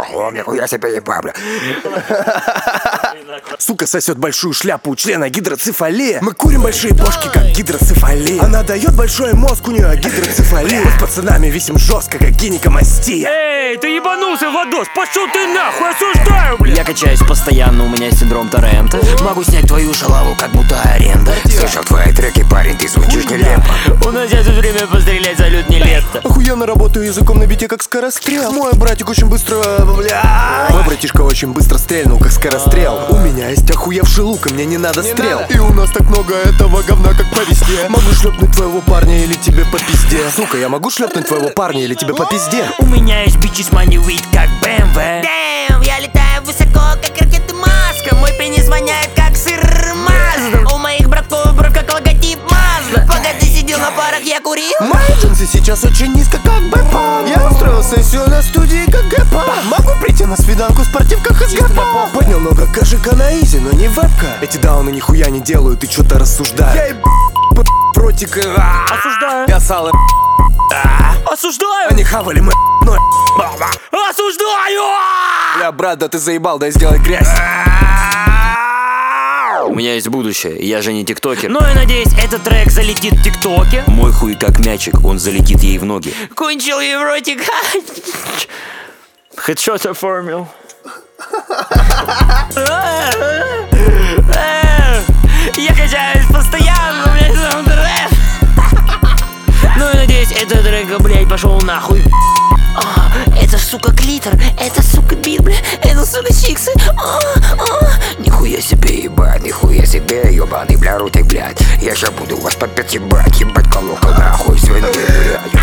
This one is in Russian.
О, нихуя себе ебал, бля. Сука сосет большую шляпу у члена гидроцефалия. Мы курим большие бошки, как гидроцефалия. Она дает большой мозг, у нее гидроцефалия. Мы с пацанами висим жестко, как гинекомастия. Эй, ты ебанулся, Владос, пошел ты нахуй, осуждаю, бля. Я качаюсь постоянно, у меня синдром Торрента. Могу снять твою шалаву, как будто аренда. Слышал твои треки, парень, ты звучишь нелепо. У нас сейчас время пострелять, салют не лето. Охуенно работаю языком на бите, как скорострел. Мой братик очень быстро, бля. Мой братишка очень быстро стрельнул, как скорострел. У меня есть охуевший лук, и мне не надо стрел. И у нас так много этого говна, как по весне. Могу шлепнуть твоего парня или тебе по пизде. Сука, я могу шлепнуть твоего парня или тебе по пизде. У меня есть бичи с money weed, как BMW. Damn, я летаю высоко, как ракета Маска. Мой пенис воняет, как сыр Мазда. У моих братков бровь, как логотип Мазда. Пока ты сидел на парах, я курил. Мои джинсы сейчас очень низко, как бэпа. Я устроил сессию на студии, как гэпа. Могу прийти на свиданку в спортивках из гэпа. Поднял много кашика на изи, но не вебка. Эти дауны нихуя не делают, и что-то рассуждаю. Я ротик. Осуждаю. Я сало. Осуждаю. Они хавали мы, но. Осуждаю. Бля, брат, да ты заебал, дай сделай грязь. У меня есть будущее, я же не тиктокер. Ну и надеюсь, этот трек залетит в ТикТоке. Мой хуй как мячик, он залетит ей в ноги. Кончил ей в ротик. Хедшот оформил. Я качаюсь постоянно, у меня саундтрек. Ну и надеюсь, этот трек, блядь, пошел нахуй. Это сука клитор, это сука бит, бля, это сука чиксы. Нихуя себе, ебать, нихуя себе, ебаный, бля, ротик, блядь. Я ща буду вас по 5 ебать, ебать колокол, нахуй, свиной, блядь.